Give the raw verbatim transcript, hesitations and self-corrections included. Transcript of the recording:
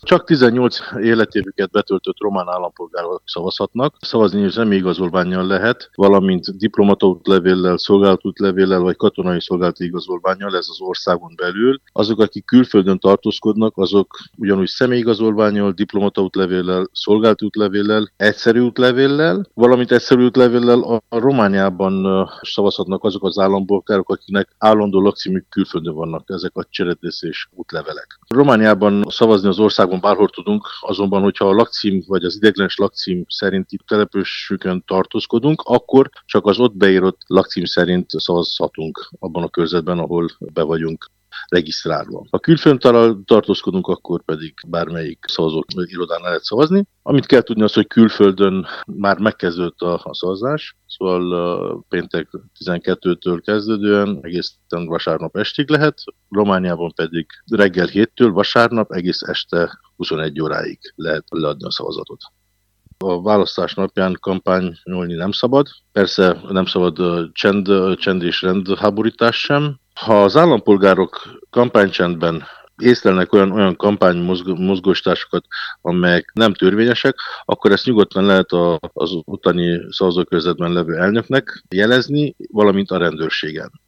Csak tizennyolc életévüket betöltött román állampolgárok szavazhatnak. Szavazni személyigazolvánnyal lehet, valamint diplomaútlevéllel, szolgálatútlevéllel vagy katonai szolgálati igazolvánnyal, ez az országon belül. Azok, akik külföldön tartózkodnak, azok ugyanúgy személyigazolvánnyal, diplomaútlevéllel, szolgálatútlevéllel, egyszerű útlevéllel, valamint egyszerű útlevéllel a Romániában szavazhatnak azok az állampolgárok, akiknek állandó lakcímük külföldön vannak, ezek a cseredészés útlevelek. Romániában szavazni az országban bárhol tudunk, azonban, hogyha a lakcím vagy az ideiglenes lakcím szerinti településükön tartózkodunk, akkor csak az ott beírott lakcím szerint szavazhatunk abban a körzetben, ahol be vagyunk regisztrálva. Ha külföldön tartózkodunk, akkor pedig bármelyik szavazó irodán lehet szavazni. Amit kell tudni az, hogy külföldön már megkezdődött a, a szavazás, szóval a péntek tizenkettőtől kezdődően egészen vasárnap estig lehet, Romániában pedig reggel héttől vasárnap egész este huszonegy óráig lehet leadni a szavazatot. A választás napján kampányolni nem szabad, persze nem szabad csend, csend és rendháborítás sem. Ha az állampolgárok kampánycsendben észlelnek olyan, olyan kampánymozgósításokat, amelyek nem törvényesek, akkor ezt nyugodtan lehet a, az ottani szavazókörzetben levő elnöknek jelezni, valamint a rendőrségen.